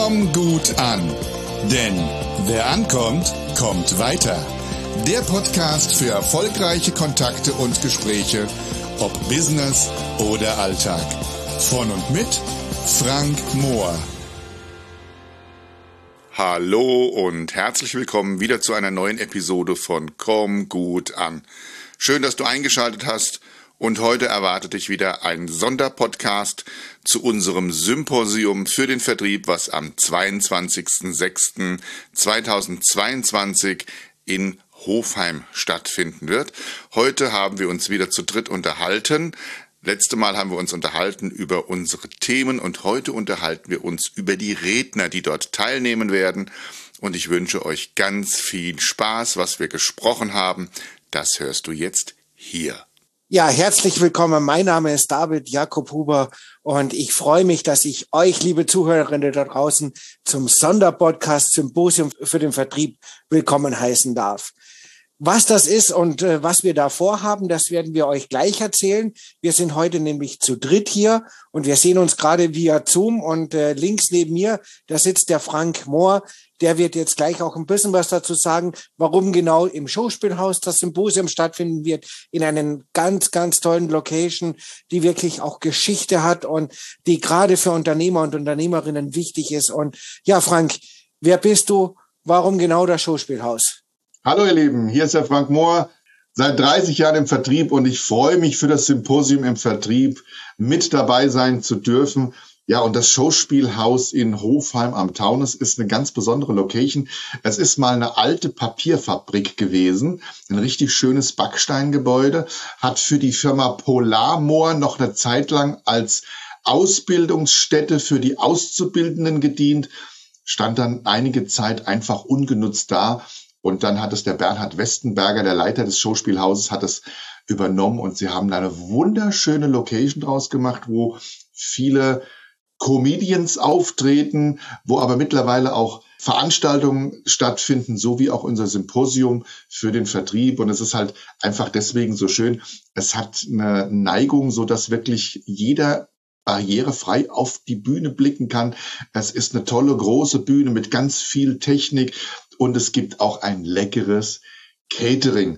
Komm gut an, denn wer ankommt, kommt weiter. Der Podcast für erfolgreiche Kontakte und Gespräche, ob Business oder Alltag. Von und mit Frank Mohr. Hallo und herzlich willkommen wieder zu einer neuen Episode von Komm gut an. Schön, dass du eingeschaltet hast. Und heute erwartet dich wieder ein Sonderpodcast zu unserem Symposium für den Vertrieb, was am 22.06.2022 in Hofheim stattfinden wird. Heute haben wir uns wieder zu dritt unterhalten. Letzte Mal haben wir uns unterhalten über unsere Themen und heute unterhalten wir uns über die Redner, die dort teilnehmen werden. Und ich wünsche euch ganz viel Spaß, was wir gesprochen haben. Das hörst du jetzt hier. Ja, herzlich willkommen. Mein Name ist David Jakob Huber und ich freue mich, dass ich euch, liebe Zuhörerinnen da draußen, zum Sonderpodcast Symposium für den Vertrieb willkommen heißen darf. Was das ist und was wir da vorhaben, das werden wir euch gleich erzählen. Wir sind heute nämlich zu dritt hier und wir sehen uns gerade via Zoom und links neben mir, da sitzt der Frank Mohr. Der wird jetzt gleich auch ein bisschen was dazu sagen, warum genau im Schauspielhaus das Symposium stattfinden wird, in einem ganz, ganz tollen Location, die wirklich auch Geschichte hat und die gerade für Unternehmer und Unternehmerinnen wichtig ist. Und ja, Frank, wer bist du? Warum genau das Schauspielhaus? Hallo ihr Lieben, hier ist der Frank Mohr, seit 30 Jahren im Vertrieb und ich freue mich für das Symposium im Vertrieb mit dabei sein zu dürfen. Ja, und das Schauspielhaus in Hofheim am Taunus ist eine ganz besondere Location. Es ist mal eine alte Papierfabrik gewesen, ein richtig schönes Backsteingebäude, hat für die Firma Polarmoor noch eine Zeit lang als Ausbildungsstätte für die Auszubildenden gedient, stand dann einige Zeit einfach ungenutzt da. Und dann hat es der Bernhard Westenberger, der Leiter des Schauspielhauses, hat es übernommen und sie haben da eine wunderschöne Location draus gemacht, wo viele Comedians auftreten, wo aber mittlerweile auch Veranstaltungen stattfinden, so wie auch unser Symposium für den Vertrieb. Und es ist halt einfach deswegen so schön. Es hat eine Neigung, so dass wirklich jeder barrierefrei auf die Bühne blicken kann. Es ist eine tolle große Bühne mit ganz viel Technik. Und es gibt auch ein leckeres Catering.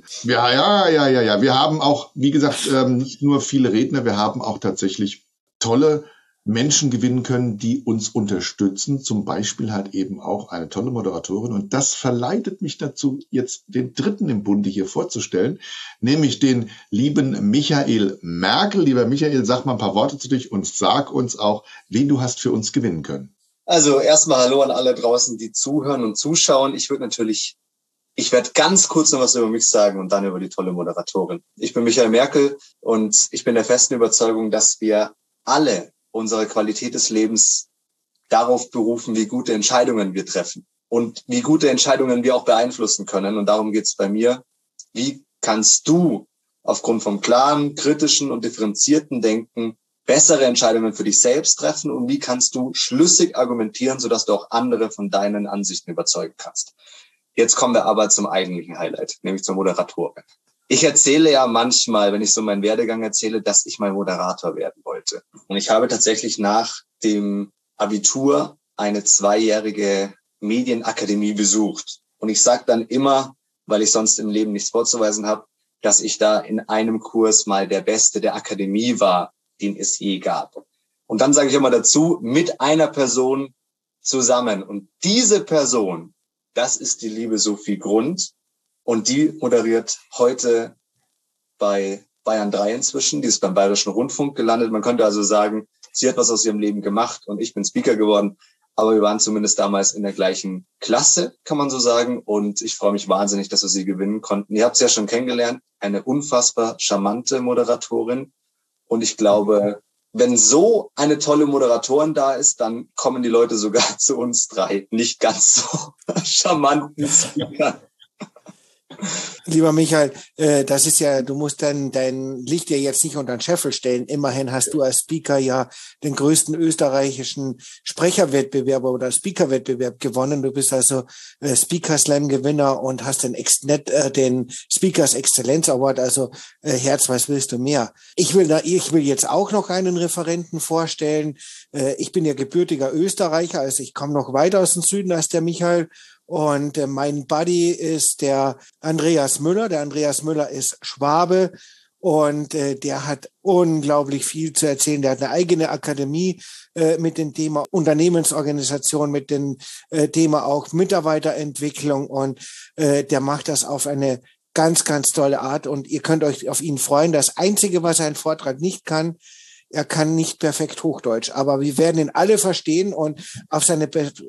Ja. Wir haben auch, wie gesagt, nicht nur viele Redner, wir haben auch tatsächlich tolle Menschen gewinnen können, die uns unterstützen. Zum Beispiel halt eben auch eine tolle Moderatorin. Und das verleitet mich dazu, jetzt den dritten im Bunde hier vorzustellen, nämlich den lieben Michael Merkel. Lieber Michael, sag mal ein paar Worte zu dich und sag uns auch, wen du hast für uns gewinnen können. Also erstmal Hallo an alle draußen, die zuhören und zuschauen. Ich werde ganz kurz noch was über mich sagen und dann über die tolle Moderatorin. Ich bin Michael Merkel und ich bin der festen Überzeugung, dass wir alle unsere Qualität des Lebens darauf berufen, wie gute Entscheidungen wir treffen und wie gute Entscheidungen wir auch beeinflussen können. Und darum geht es bei mir. Wie kannst du aufgrund vom klaren, kritischen und differenzierten Denken bessere Entscheidungen für dich selbst treffen und wie kannst du schlüssig argumentieren, sodass du auch andere von deinen Ansichten überzeugen kannst. Jetzt kommen wir aber zum eigentlichen Highlight, nämlich zur Moderatorin. Ich erzähle ja manchmal, wenn ich so meinen Werdegang erzähle, dass ich mal Moderator werden wollte. Und ich habe tatsächlich nach dem Abitur eine 2-jährige Medienakademie besucht. Und ich sage dann immer, weil ich sonst im Leben nichts vorzuweisen habe, dass ich da in einem Kurs mal der Beste der Akademie war, den es je gab. Und dann sage ich immer dazu, mit einer Person zusammen. Und diese Person, das ist die liebe Sophie Grund. Und die moderiert heute bei Bayern 3 inzwischen. Die ist beim Bayerischen Rundfunk gelandet. Man könnte also sagen, sie hat was aus ihrem Leben gemacht und ich bin Speaker geworden. Aber wir waren zumindest damals in der gleichen Klasse, kann man so sagen. Und ich freue mich wahnsinnig, dass wir sie gewinnen konnten. Ihr habt sie ja schon kennengelernt. Eine unfassbar charmante Moderatorin. Und ich glaube, wenn so eine tolle Moderatorin da ist, dann kommen die Leute sogar zu uns 3 nicht ganz so charmanten Speakern. Lieber Michael, das ist ja, du musst dein Licht ja jetzt nicht unter den Scheffel stellen. Immerhin hast du als Speaker ja den größten österreichischen Sprecherwettbewerb oder Speakerwettbewerb gewonnen. Du bist also Speaker Slam Gewinner und hast den Speakers Exzellenz Award. Also Herz, was willst du mehr? Ich will jetzt auch noch einen Referenten vorstellen. Ich bin ja gebürtiger Österreicher, also ich komme noch weiter aus dem Süden als der Michael. Und mein Buddy ist der Andreas Müller. Der Andreas Müller ist Schwabe und der hat unglaublich viel zu erzählen. Der hat eine eigene Akademie mit dem Thema Unternehmensorganisation, mit dem Thema auch Mitarbeiterentwicklung und der macht das auf eine ganz, ganz tolle Art und ihr könnt euch auf ihn freuen. Das Einzige, was ein Vortrag nicht kann, er kann nicht perfekt Hochdeutsch, aber wir werden ihn alle verstehen und auf seine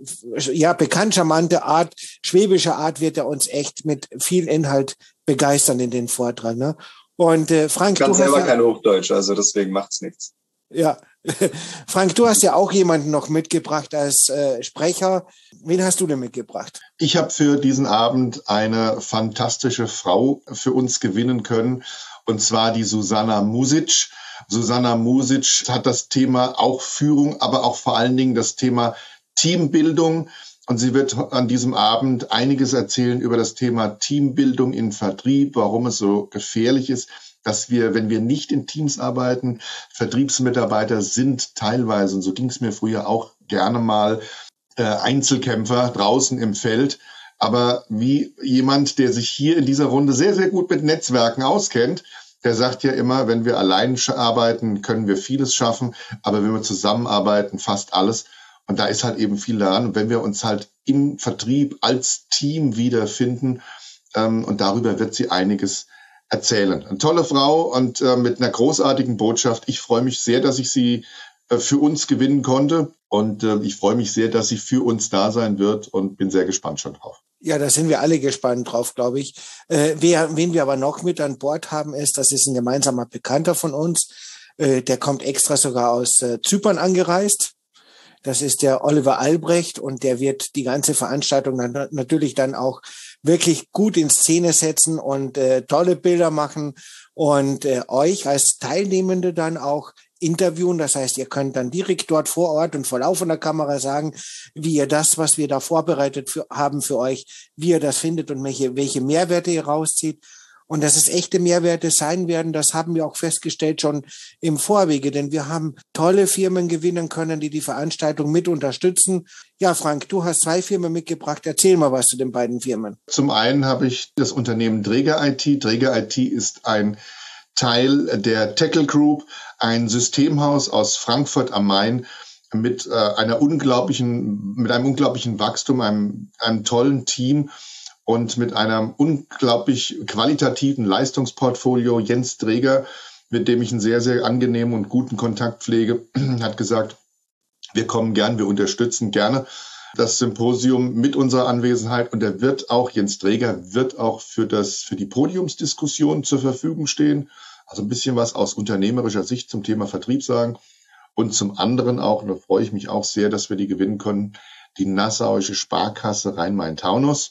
bekannt charmante Art, schwäbische Art wird er uns echt mit viel Inhalt begeistern in den Vortrag. Ne? Und Frank, ich kann selber kein Hochdeutsch, also deswegen macht's nichts. Ja, Frank, du hast ja auch jemanden noch mitgebracht als Sprecher. Wen hast du denn mitgebracht? Ich habe für diesen Abend eine fantastische Frau für uns gewinnen können, und zwar die Susanna Music. Susanna Music hat das Thema auch Führung, aber auch vor allen Dingen das Thema Teambildung. Und sie wird an diesem Abend einiges erzählen über das Thema Teambildung in Vertrieb, warum es so gefährlich ist, dass wir, wenn wir nicht in Teams arbeiten, Vertriebsmitarbeiter sind teilweise, und so ging es mir früher auch gerne mal, Einzelkämpfer draußen im Feld. Aber wie jemand, der sich hier in dieser Runde sehr, sehr gut mit Netzwerken auskennt, der sagt ja immer, wenn wir allein arbeiten, können wir vieles schaffen, aber wenn wir zusammenarbeiten, fast alles. Und da ist halt eben viel daran. Und wenn wir uns halt im Vertrieb als Team wiederfinden, und darüber wird sie einiges erzählen. Eine tolle Frau und mit einer großartigen Botschaft. Ich freue mich sehr, dass ich sie für uns gewinnen konnte. Und ich freue mich sehr, dass sie für uns da sein wird und bin sehr gespannt schon drauf. Ja, da sind wir alle gespannt drauf, glaube ich. Wen wir aber noch mit an Bord haben, das ist ein gemeinsamer Bekannter von uns. Der kommt extra sogar aus Zypern angereist. Das ist der Oliver Albrecht und der wird die ganze Veranstaltung natürlich dann auch wirklich gut in Szene setzen und tolle Bilder machen und euch als Teilnehmende dann auch interviewen. Das heißt, ihr könnt dann direkt dort vor Ort und vor laufender Kamera sagen, wie ihr das, was wir da vorbereitet haben für euch, wie ihr das findet und welche Mehrwerte ihr rauszieht. Und dass es echte Mehrwerte sein werden, das haben wir auch festgestellt schon im Vorwege, denn wir haben tolle Firmen gewinnen können, die Veranstaltung mit unterstützen. Ja, Frank, du hast 2 Firmen mitgebracht. Erzähl mal was zu den beiden Firmen. Zum einen habe ich das Unternehmen Dräger IT. Dräger IT ist ein Teil der Tackle Group, ein Systemhaus aus Frankfurt am Main mit einem unglaublichen Wachstum, einem tollen Team und mit einem unglaublich qualitativen Leistungsportfolio. Jens Dräger, mit dem ich einen sehr, sehr angenehmen und guten Kontakt pflege, hat gesagt, wir kommen gern, wir unterstützen gerne das Symposium mit unserer Anwesenheit. Und Jens Dräger wird auch für die Podiumsdiskussion zur Verfügung stehen. Also ein bisschen was aus unternehmerischer Sicht zum Thema Vertrieb sagen. Und zum anderen auch, und da freue ich mich auch sehr, dass wir die gewinnen können, die Nassauische Sparkasse Rhein-Main-Taunus,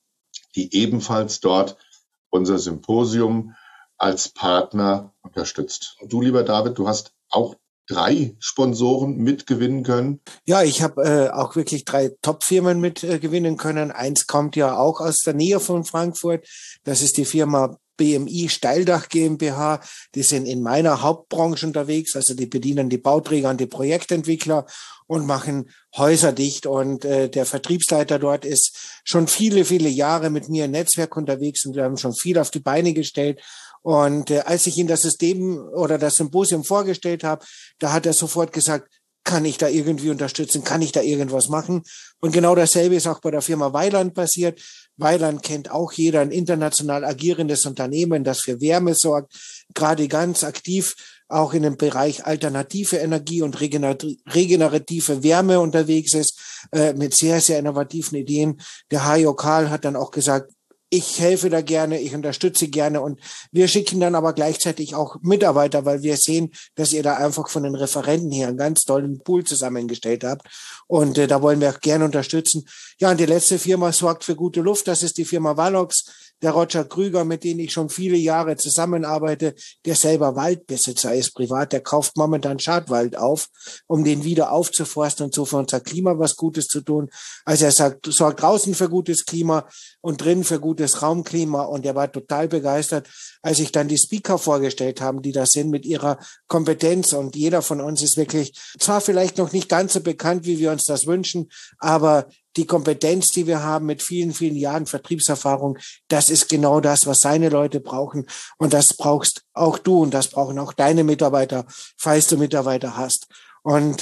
die ebenfalls dort unser Symposium als Partner unterstützt. Und du, lieber David, du hast auch 3 Sponsoren mitgewinnen können. Ja, ich habe auch wirklich 3 Top-Firmen mitgewinnen können. Eins kommt ja auch aus der Nähe von Frankfurt. Das ist die Firma BMI Steildach GmbH. Die sind in meiner Hauptbranche unterwegs. Also die bedienen die Bauträger und die Projektentwickler und machen Häuser dicht. Und der Vertriebsleiter dort ist schon viele, viele Jahre mit mir im Netzwerk unterwegs und wir haben schon viel auf die Beine gestellt. Und als ich ihm das System oder das Symposium vorgestellt habe, da hat er sofort gesagt, kann ich da irgendwie unterstützen? Kann ich da irgendwas machen? Und genau dasselbe ist auch bei der Firma Weiland passiert. Weiland kennt auch jeder, ein international agierendes Unternehmen, das für Wärme sorgt, gerade ganz aktiv auch in dem Bereich alternative Energie und regenerative Wärme unterwegs ist, mit sehr, sehr innovativen Ideen. Der Hajo Karl hat dann auch gesagt, ich helfe da gerne, ich unterstütze gerne und wir schicken dann aber gleichzeitig auch Mitarbeiter, weil wir sehen, dass ihr da einfach von den Referenten her einen ganz tollen Pool zusammengestellt habt und da wollen wir auch gerne unterstützen. Ja, und die letzte Firma sorgt für gute Luft, das ist die Firma Valox. der Roger Krüger, mit dem ich schon viele Jahre zusammenarbeite, der selber Waldbesitzer ist, privat, der kauft momentan Schadwald auf, um den wieder aufzuforsten und so für unser Klima was Gutes zu tun. Also er sorgt draußen für gutes Klima und drin für gutes Raumklima, und er war total begeistert, als ich dann die Speaker vorgestellt haben, die da sind mit ihrer Kompetenz, und jeder von uns ist wirklich zwar vielleicht noch nicht ganz so bekannt, wie wir uns das wünschen, aber die Kompetenz, die wir haben mit vielen, vielen Jahren Vertriebserfahrung, das ist genau das, was seine Leute brauchen, und das brauchst auch du, und das brauchen auch deine Mitarbeiter, falls du Mitarbeiter hast. Und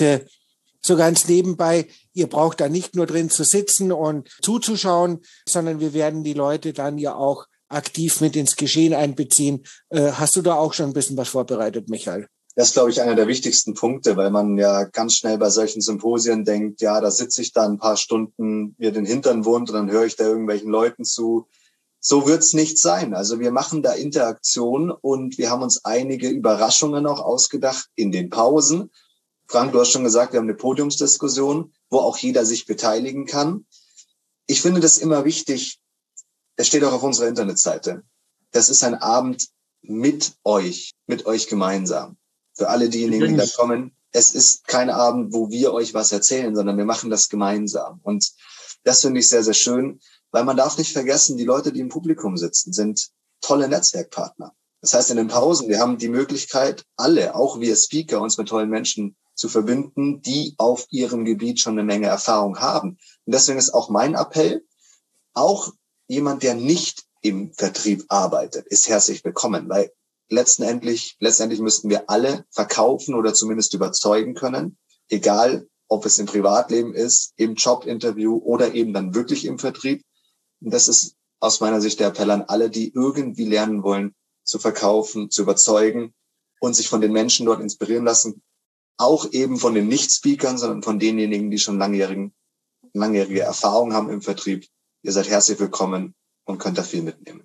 so ganz nebenbei, ihr braucht da nicht nur drin zu sitzen und zuzuschauen, sondern wir werden die Leute dann ja auch aktiv mit ins Geschehen einbeziehen. Hast du da auch schon ein bisschen was vorbereitet, Michael? Das ist, glaube ich, einer der wichtigsten Punkte, weil man ja ganz schnell bei solchen Symposien denkt, ja, da sitze ich dann ein paar Stunden, mir den Hintern wund, und dann höre ich da irgendwelchen Leuten zu. So wird's nicht sein. Also wir machen da Interaktion, und wir haben uns einige Überraschungen auch ausgedacht in den Pausen. Frank, du hast schon gesagt, wir haben eine Podiumsdiskussion, wo auch jeder sich beteiligen kann. Ich finde das immer wichtig. Es steht auch auf unserer Internetseite. Das ist ein Abend mit euch gemeinsam. Für alle diejenigen, die da kommen. Es ist kein Abend, wo wir euch was erzählen, sondern wir machen das gemeinsam. Und das finde ich sehr, sehr schön, weil man darf nicht vergessen, die Leute, die im Publikum sitzen, sind tolle Netzwerkpartner. Das heißt, in den Pausen, wir haben die Möglichkeit, alle, auch wir Speaker, uns mit tollen Menschen zu verbinden, die auf ihrem Gebiet schon eine Menge Erfahrung haben. Und deswegen ist auch mein Appell, auch jemand, der nicht im Vertrieb arbeitet, ist herzlich willkommen, weil letztendlich müssten wir alle verkaufen oder zumindest überzeugen können, egal ob es im Privatleben ist, im Jobinterview oder eben dann wirklich im Vertrieb. Und das ist aus meiner Sicht der Appell an alle, die irgendwie lernen wollen, zu verkaufen, zu überzeugen und sich von den Menschen dort inspirieren lassen. Auch eben von den Nicht-Speakern, sondern von denjenigen, die schon langjährige Erfahrung haben im Vertrieb. Ihr seid herzlich willkommen und könnt da viel mitnehmen.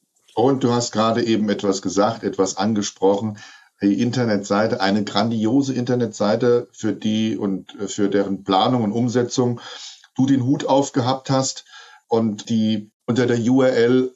Und du hast gerade eben etwas gesagt, etwas angesprochen. Die Internetseite, eine grandiose Internetseite, für die und für deren Planung und Umsetzung du den Hut aufgehabt hast und die unter der URL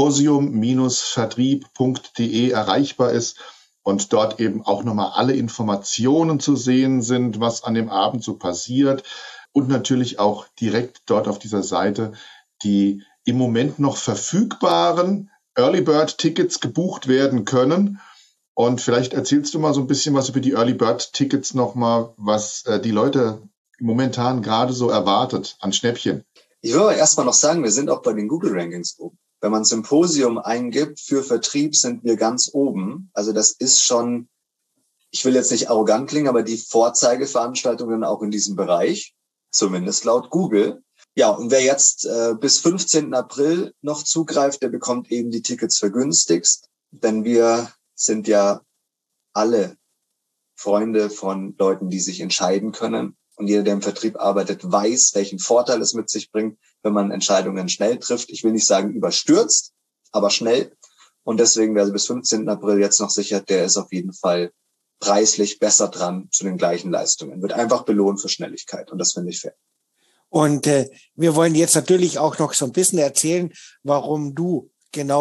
symposium-vertrieb.de erreichbar ist und dort eben auch nochmal alle Informationen zu sehen sind, was an dem Abend so passiert, und natürlich auch direkt dort auf dieser Seite die im Moment noch verfügbaren Early Bird Tickets gebucht werden können. Und vielleicht erzählst du mal so ein bisschen was über die Early Bird Tickets nochmal, was die Leute momentan gerade so erwartet an Schnäppchen. Ich würde erstmal noch sagen, wir sind auch bei den Google Rankings oben. Wenn man Symposium eingibt für Vertrieb, sind wir ganz oben. Also das ist schon, ich will jetzt nicht arrogant klingen, aber die Vorzeigeveranstaltungen auch in diesem Bereich, zumindest laut Google. Ja, und wer jetzt bis 15. April noch zugreift, der bekommt eben die Tickets vergünstigst. Denn wir sind ja alle Freunde von Leuten, die sich entscheiden können. Und jeder, der im Vertrieb arbeitet, weiß, welchen Vorteil es mit sich bringt, wenn man Entscheidungen schnell trifft. Ich will nicht sagen überstürzt, aber schnell. Und deswegen, wer bis 15. April jetzt noch sichert, der ist auf jeden Fall preislich besser dran zu den gleichen Leistungen. Wird einfach belohnt für Schnelligkeit. Und das finde ich fair. Und wir wollen jetzt natürlich auch noch so ein bisschen erzählen, warum du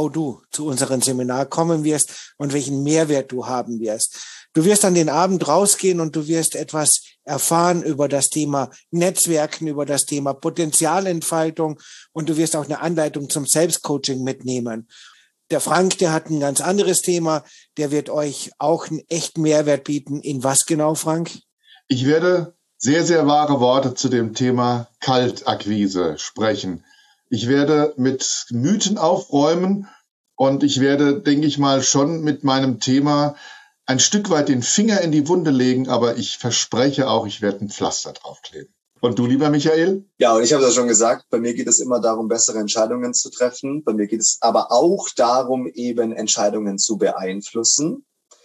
zu unserem Seminar kommen wirst und welchen Mehrwert du haben wirst. Du wirst an den Abend rausgehen und du wirst etwas erfahren über das Thema Netzwerken, über das Thema Potenzialentfaltung, und du wirst auch eine Anleitung zum Selbstcoaching mitnehmen. Der Frank, der hat ein ganz anderes Thema, der wird euch auch einen echten Mehrwert bieten. In was genau, Frank? Ich werde sehr, sehr wahre Worte zu dem Thema Kaltakquise sprechen. Ich werde mit Mythen aufräumen und ich werde, denke ich mal, schon mit meinem Thema ein Stück weit den Finger in die Wunde legen, aber ich verspreche auch, ich werde ein Pflaster draufkleben. Und du, lieber Michael? Ja, und ich habe das schon gesagt, bei mir geht es immer darum, bessere Entscheidungen zu treffen. Bei mir geht es aber auch darum, eben Entscheidungen zu beeinflussen.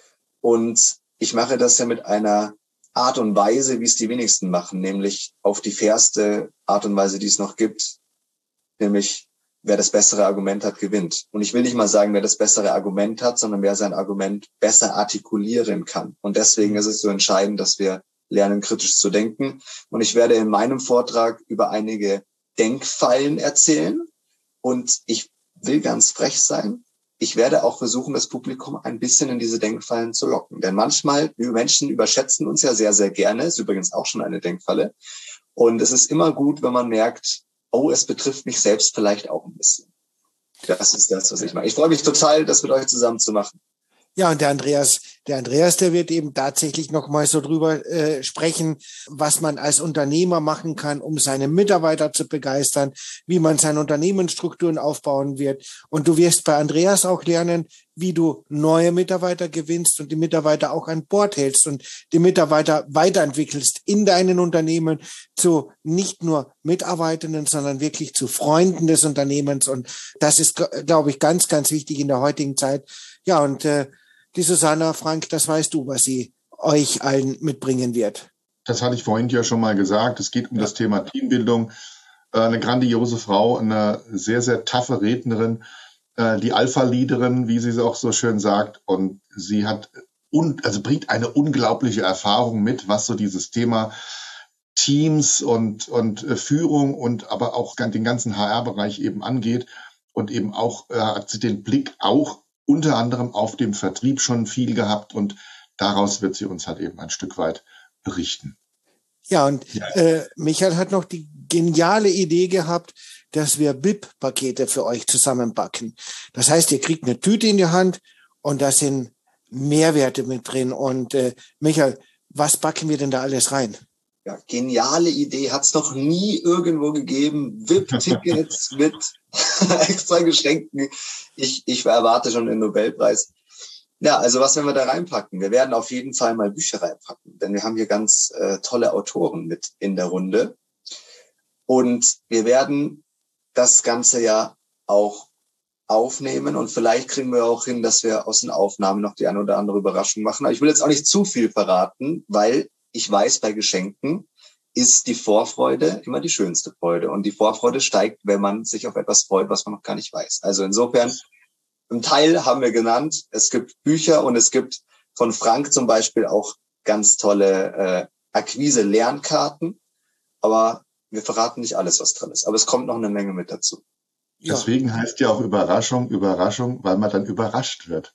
Und ich mache das ja mit einer Art und Weise, wie es die wenigsten machen, nämlich auf die fairste Art und Weise, die es noch gibt, nämlich wer das bessere Argument hat, gewinnt. Und ich will nicht mal sagen, wer das bessere Argument hat, sondern wer sein Argument besser artikulieren kann. Und deswegen ist es so entscheidend, dass wir lernen, kritisch zu denken. Und ich werde in meinem Vortrag über einige Denkfallen erzählen. Und ich will ganz frech sein. Ich werde auch versuchen, das Publikum ein bisschen in diese Denkfallen zu locken. Denn manchmal, wir Menschen überschätzen uns ja sehr, sehr gerne. Ist übrigens auch schon eine Denkfalle. Und es ist immer gut, wenn man merkt, oh, es betrifft mich selbst vielleicht auch ein bisschen. Das ist das, was ich mache. Ich freue mich total, das mit euch zusammen zu machen. Ja, und der Andreas, der wird eben tatsächlich noch mal so drüber sprechen, was man als Unternehmer machen kann, um seine Mitarbeiter zu begeistern, wie man seine Unternehmensstrukturen aufbauen wird. Und du wirst bei Andreas auch lernen, wie du neue Mitarbeiter gewinnst und die Mitarbeiter auch an Bord hältst und die Mitarbeiter weiterentwickelst in deinen Unternehmen zu nicht nur Mitarbeitenden, sondern wirklich zu Freunden des Unternehmens. Und das ist, glaube ich, ganz, ganz wichtig in der heutigen Zeit. Ja, und die Susanna, Frank, das weißt du, was sie euch allen mitbringen wird. Das hatte ich vorhin ja schon mal gesagt. Es geht um das Thema Teambildung. Eine grandiose Frau, eine sehr, sehr taffe Rednerin, die Alpha-Leaderin, wie sie es auch so schön sagt. Und sie hat bringt eine unglaubliche Erfahrung mit, was so dieses Thema Teams und Führung und aber auch den ganzen HR-Bereich eben angeht. Und eben auch hat sie den Blick auch unter anderem auf dem Vertrieb schon viel gehabt und daraus wird sie uns halt eben ein Stück weit berichten. Ja, und Michael hat noch die geniale Idee gehabt, dass wir VIP-Pakete für euch zusammenbacken. Das heißt, ihr kriegt eine Tüte in die Hand und da sind Mehrwerte mit drin. Und Michael, was backen wir denn da alles rein? Ja, geniale Idee, hat's noch nie irgendwo gegeben. VIP-Tickets mit extra Geschenken. Ich erwarte schon den Nobelpreis. Ja, also was werden wir da reinpacken? Wir werden auf jeden Fall mal Bücher reinpacken, denn wir haben hier ganz tolle Autoren mit in der Runde. Und wir werden das Ganze ja auch aufnehmen und vielleicht kriegen wir auch hin, dass wir aus den Aufnahmen noch die eine oder andere Überraschung machen. Aber ich will jetzt auch nicht zu viel verraten, weil ich weiß, bei Geschenken ist die Vorfreude immer die schönste Freude. Und die Vorfreude steigt, wenn man sich auf etwas freut, was man noch gar nicht weiß. Also insofern, im Teil haben wir genannt, es gibt Bücher und es gibt von Frank zum Beispiel auch ganz tolle Akquise-Lernkarten. Aber wir verraten nicht alles, was drin ist. Aber es kommt noch eine Menge mit dazu. Ja. Deswegen heißt ja auch Überraschung, weil man dann überrascht wird.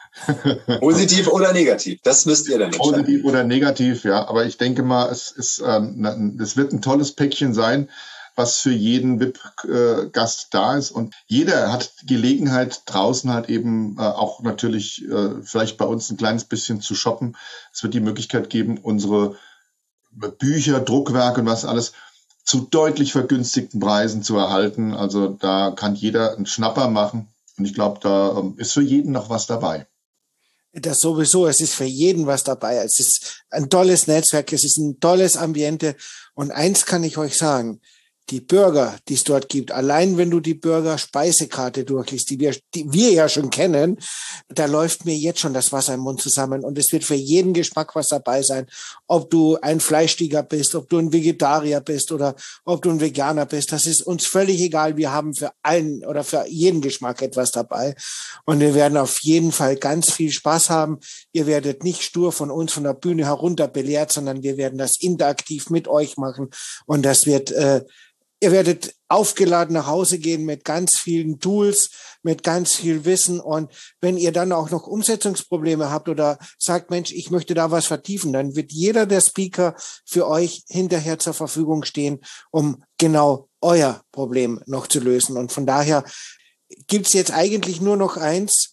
Positiv oder negativ, das müsst ihr dann entscheiden. Positiv oder negativ, ja. Aber ich denke mal, es wird ein tolles Päckchen sein, was für jeden VIP-Gast da ist. Und jeder hat Gelegenheit, draußen halt eben auch natürlich vielleicht bei uns ein kleines bisschen zu shoppen. Es wird die Möglichkeit geben, unsere Bücher, Druckwerke und was alles zu deutlich vergünstigten Preisen zu erhalten. Also da kann jeder einen Schnapper machen. Und ich glaube, da ist für jeden noch was dabei. Das sowieso, es ist für jeden was dabei. Es ist ein tolles Netzwerk, es ist ein tolles Ambiente. Und eins kann ich euch sagen, die Burger, die es dort gibt, allein wenn du die Burger-Speisekarte durchliest, die wir ja schon kennen, da läuft mir jetzt schon das Wasser im Mund zusammen. Und es wird für jeden Geschmack was dabei sein. Ob du ein Fleischtiger bist, ob du ein Vegetarier bist oder ob du ein Veganer bist, das ist uns völlig egal. Wir haben für allen oder für jeden Geschmack etwas dabei. Und wir werden auf jeden Fall ganz viel Spaß haben. Ihr werdet nicht stur von uns von der Bühne herunter belehrt, sondern wir werden das interaktiv mit euch machen. Und das wird ihr werdet aufgeladen nach Hause gehen mit ganz vielen Tools, mit ganz viel Wissen. Und wenn ihr dann auch noch Umsetzungsprobleme habt oder sagt, Mensch, ich möchte da was vertiefen, dann wird jeder der Speaker für euch hinterher zur Verfügung stehen, um genau euer Problem noch zu lösen. Und von daher gibt's jetzt eigentlich nur noch eins,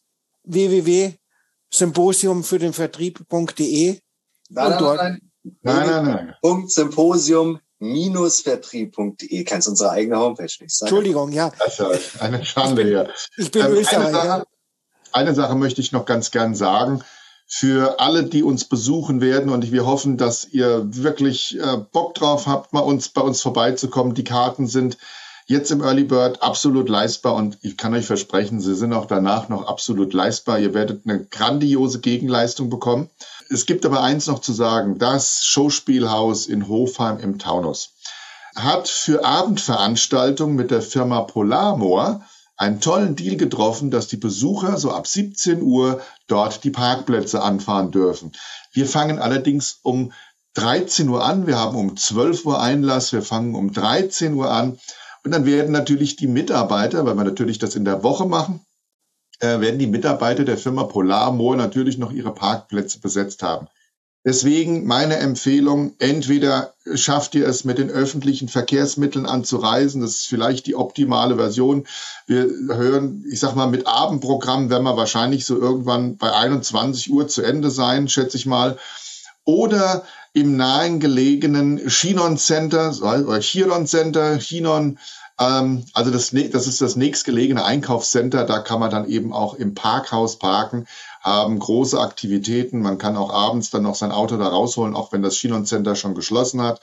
www.symposiumfürdenvertrieb.de. Nein. Symposium-vertrieb.de. Kennst unsere eigene Homepage nicht sagen? Entschuldigung, ja. Das ist eine Schande hier. Ich bin Österreicher. Eine Sache möchte ich noch ganz gern sagen. Für alle, die uns besuchen werden, und wir hoffen, dass ihr wirklich Bock drauf habt, bei uns vorbeizukommen. Die Karten sind jetzt im Early Bird absolut leistbar und ich kann euch versprechen, sie sind auch danach noch absolut leistbar. Ihr werdet eine grandiose Gegenleistung bekommen. Es gibt aber eins noch zu sagen. Das Schauspielhaus in Hofheim im Taunus hat für Abendveranstaltungen mit der Firma Polarmoor einen tollen Deal getroffen, dass die Besucher so ab 17 Uhr dort die Parkplätze anfahren dürfen. Wir fangen allerdings um 13 Uhr an. Wir haben um 12 Uhr Einlass. Wir fangen um 13 Uhr an. Und dann werden natürlich die Mitarbeiter, weil wir natürlich das in der Woche machen, werden die Mitarbeiter der Firma Polarmoor natürlich noch ihre Parkplätze besetzt haben. Deswegen meine Empfehlung, entweder schafft ihr es mit den öffentlichen Verkehrsmitteln anzureisen, das ist vielleicht die optimale Version. Wir hören, ich sag mal, mit Abendprogramm werden wir wahrscheinlich so irgendwann bei 21 Uhr zu Ende sein, schätze ich mal. Oder im nahegelegenen Chinon Center, oder Chiron Center, Chinon, also das ist das nächstgelegene Einkaufscenter, da kann man dann eben auch im Parkhaus parken, haben große Aktivitäten, man kann auch abends dann noch sein Auto da rausholen, auch wenn das Chinon Center schon geschlossen hat,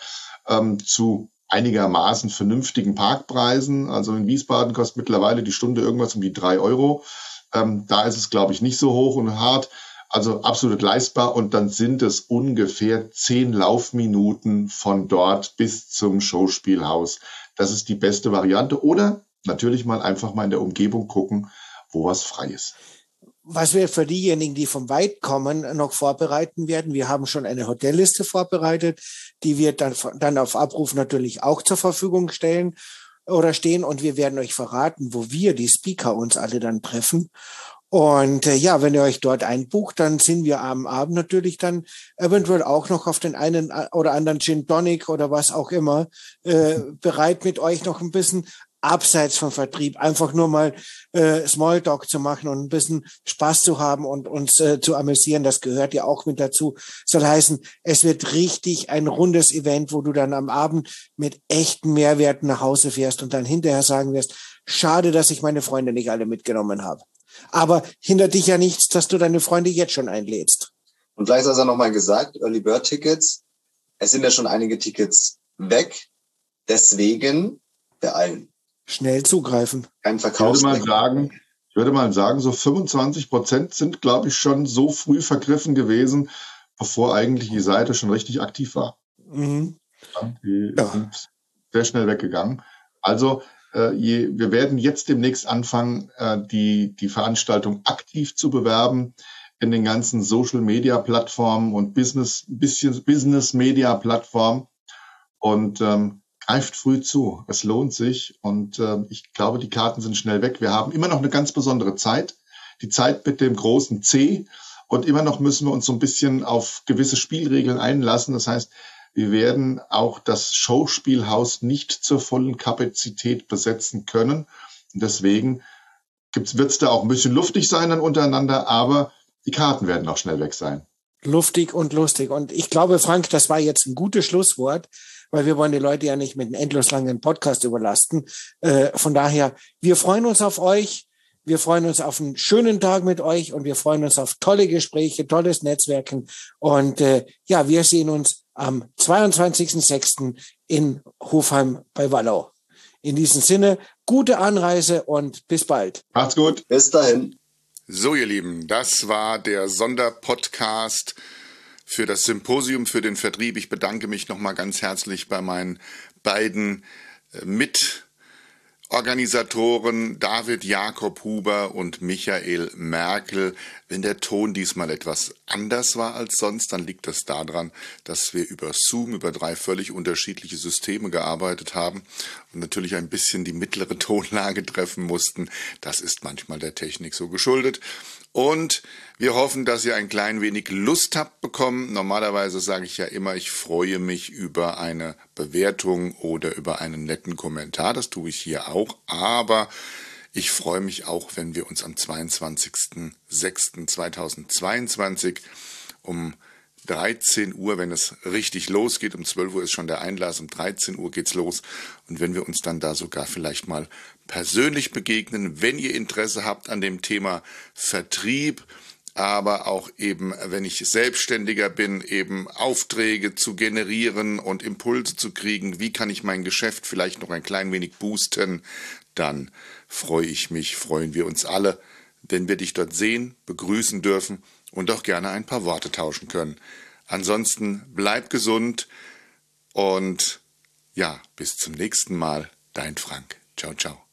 zu einigermaßen vernünftigen Parkpreisen. Also in Wiesbaden kostet mittlerweile die Stunde irgendwas um die 3 Euro. Da ist es, glaube ich, nicht so hoch und hart. Also absolut leistbar, und dann sind es ungefähr 10 Laufminuten von dort bis zum Showspielhaus. Das ist die beste Variante. Oder natürlich einfach mal in der Umgebung gucken, wo was frei ist. Was wir für diejenigen, die vom Weit kommen, noch vorbereiten werden, wir haben schon eine Hotelliste vorbereitet, die wir dann auf Abruf natürlich auch zur Verfügung stellen oder stehen, und wir werden euch verraten, wo wir, die Speaker, uns alle dann treffen. Und ja, wenn ihr euch dort einbucht, dann sind wir am Abend natürlich dann eventuell auch noch auf den einen oder anderen Gin Tonic oder was auch immer bereit, mit euch noch ein bisschen abseits vom Vertrieb einfach nur mal Smalltalk zu machen und ein bisschen Spaß zu haben und uns zu amüsieren. Das gehört ja auch mit dazu. Soll heißen, es wird richtig ein rundes Event, wo du dann am Abend mit echten Mehrwerten nach Hause fährst und dann hinterher sagen wirst, schade, dass ich meine Freunde nicht alle mitgenommen habe. Aber hindert dich ja nichts, dass du deine Freunde jetzt schon einlädst. Und vielleicht hast du nochmal gesagt, Early Bird Tickets, es sind ja schon einige Tickets weg, deswegen beeilen. Schnell zugreifen. Kein Verkauf. Ich würde mal sagen, so 25% sind, glaube ich, schon so früh vergriffen gewesen, bevor eigentlich die Seite schon richtig aktiv war. Mhm. Die sind sehr schnell weggegangen. Also wir werden jetzt demnächst anfangen, die Veranstaltung aktiv zu bewerben in den ganzen Social-Media-Plattformen und Business-Media-Plattformen, und greift früh zu. Es lohnt sich, und ich glaube, die Karten sind schnell weg. Wir haben immer noch eine ganz besondere Zeit, die Zeit mit dem großen C, und immer noch müssen wir uns so ein bisschen auf gewisse Spielregeln einlassen. Das heißt, wir werden auch das Showspielhaus nicht zur vollen Kapazität besetzen können. Und deswegen wird es da auch ein bisschen luftig sein dann untereinander, aber die Karten werden auch schnell weg sein. Luftig und lustig. Und ich glaube, Frank, das war jetzt ein gutes Schlusswort, weil wir wollen die Leute ja nicht mit einem endlos langen Podcast überlasten. Von daher, wir freuen uns auf euch. Wir freuen uns auf einen schönen Tag mit euch, und wir freuen uns auf tolle Gespräche, tolles Netzwerken. Und ja, wir sehen uns am 22.06. in Hofheim bei Wallau. In diesem Sinne, gute Anreise und bis bald. Macht's gut. Bis dahin. So, ihr Lieben, das war der Sonderpodcast für das Symposium für den Vertrieb. Ich bedanke mich nochmal ganz herzlich bei meinen beiden Mitorganisatoren David Jakob Huber und Michael Merkel. Wenn der Ton diesmal etwas anders war als sonst, dann liegt das daran, dass wir über Zoom, über 3 völlig unterschiedliche Systeme gearbeitet haben und natürlich ein bisschen die mittlere Tonlage treffen mussten. Das ist manchmal der Technik so geschuldet. Und wir hoffen, dass ihr ein klein wenig Lust habt bekommen. Normalerweise sage ich ja immer, ich freue mich über eine Bewertung oder über einen netten Kommentar. Das tue ich hier auch. Aber ich freue mich auch, wenn wir uns am 22.06.2022 um 13 Uhr, wenn es richtig losgeht, um 12 Uhr ist schon der Einlass, um 13 Uhr geht's los. Und wenn wir uns dann da sogar vielleicht mal persönlich begegnen, wenn ihr Interesse habt an dem Thema Vertrieb, aber auch eben, wenn ich Selbstständiger bin, eben Aufträge zu generieren und Impulse zu kriegen, wie kann ich mein Geschäft vielleicht noch ein klein wenig boosten, dann freuen wir uns alle, wenn wir dich dort sehen, begrüßen dürfen und auch gerne ein paar Worte tauschen können. Ansonsten bleib gesund und ja, bis zum nächsten Mal, dein Frank. Ciao, ciao.